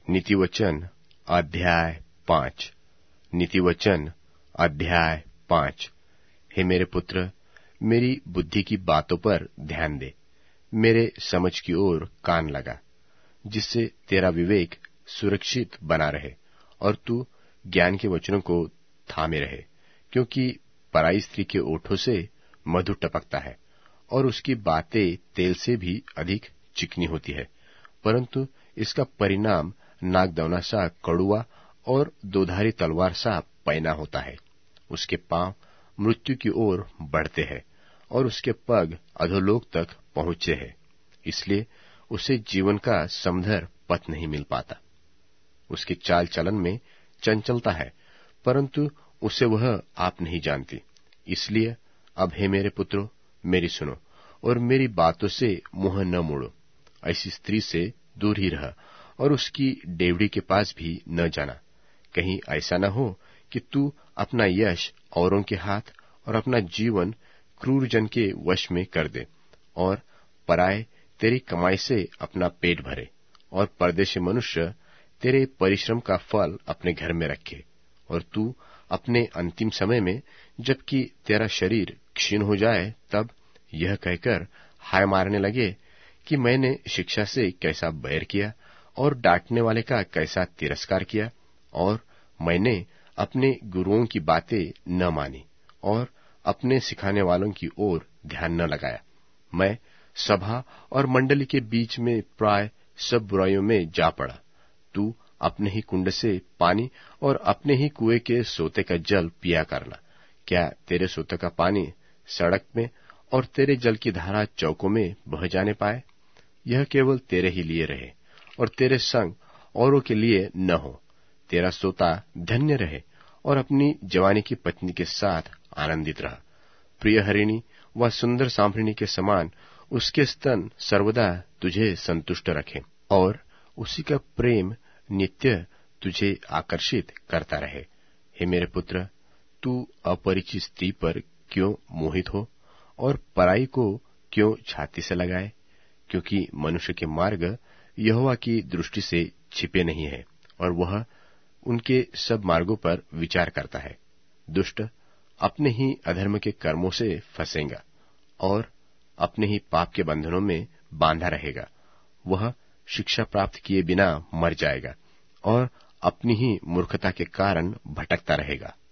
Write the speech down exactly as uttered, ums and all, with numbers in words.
नीतिवचन अध्याय पांच। नीतिवचन अध्याय पांच। हे मेरे पुत्र, मेरी बुद्धि की बातों पर ध्यान दे, मेरे समझ की ओर कान लगा, जिससे तेरा विवेक सुरक्षित बना रहे और तू ज्ञान के वचनों को थामे रहे। क्योंकि पराई स्त्री के ओठों से मधु टपकता है और उसकी बातें तेल से भी अधिक चिकनी होती है, परंतु इसका परिणाम नागदौना सा कड़ुआ और दोधारी तलवार सा पैना होता है। उसके पांव मृत्यु की ओर बढ़ते हैं और उसके पग अधोलोक तक पहुंचे हैं, इसलिए उसे जीवन का समधर पथ नहीं मिल पाता। उसके चाल चलन में चंचलता है, परंतु उसे वह आप नहीं जानती। इसलिए अब हे मेरे पुत्रों, मेरी सुनो और मेरी बातों से मुंह न मोड़ो। ऐसी स्त्री से दूर ही रह और उसकी डेवड़ी के पास भी न जाना। कहीं ऐसा न हो कि तू अपना यश औरों के हाथ और अपना जीवन क्रूर जन के वश में कर दे और पराये तेरी कमाई से अपना पेट भरे और परदेशी मनुष्य तेरे परिश्रम का फल अपने घर में रखे। और तू अपने अंतिम समय में, जबकि तेरा शरीर क्षीण हो जाए, तब यह कहकर हाय मारने लगे कि मैंने शिक्षा से कैसा बैर किया और डांटने वाले का कैसा तिरस्कार किया, और मैंने अपने गुरुओं की बातें न मानी और अपने सिखाने वालों की ओर ध्यान न लगाया। मैं सभा और मंडली के बीच में प्राय सब बुराइयों में जा पड़ा। तू अपने ही कुंड से पानी और अपने ही कुएं के सोते का जल पिया करना। क्या तेरे सोते का पानी सड़क में और तेरे जल की धारा चौकों में बह जाने पाए? यह केवल तेरे ही लिए रहे और तेरे संग औरों के लिए न हो। तेरा सोता धन्य रहे और अपनी जवानी की पत्नी के साथ आनंदित रह। प्रिय हरिणी व सुंदर सांभरिणी के समान उसके स्तन सर्वदा तुझे संतुष्ट रखें और उसी का प्रेम नित्य तुझे आकर्षित करता रहे। हे मेरे पुत्र, तू अपरिचित स्त्री पर क्यों मोहित हो और पराई को क्यों छाती से लगाए? क्योंकि मनुष्य के मार्ग यहोवा की दृष्टि से छिपे नहीं है और वह उनके सब मार्गों पर विचार करता है। दुष्ट अपने ही अधर्म के कर्मों से फंसेगा और अपने ही पाप के बंधनों में बांधा रहेगा। वह शिक्षा प्राप्त किए बिना मर जाएगा और अपनी ही मूर्खता के कारण भटकता रहेगा।